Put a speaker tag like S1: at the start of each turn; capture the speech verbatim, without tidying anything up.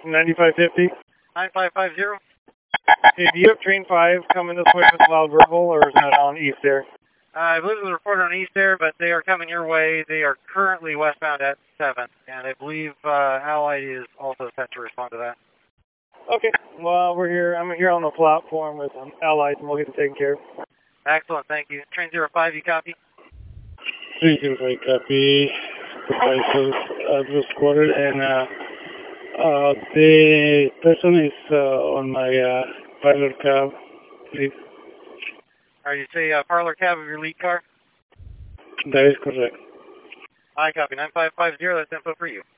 S1: ninety-five fifty.
S2: nine five five zero.
S1: Hey, do you have train five coming this way with loud verbal, or is that on East Air?
S2: Uh, I believe it was reported on East Air, but they are coming your way. They are currently westbound at seven, and I believe uh, Allied is also set to respond to that.
S1: Okay, well, we're here. I'm here on the platform with um, Allied, and we'll get it taken care of.
S2: Excellent, thank you. Train zero five, you copy?
S1: Train zero five, copy. Devices uh, just quoted, and uh, uh, the person is uh, on my uh, pilot cab, please.
S2: Are you say uh, parlor cab of your lead car?
S1: That is correct.
S2: I copy. nine five five zero, that's info for you.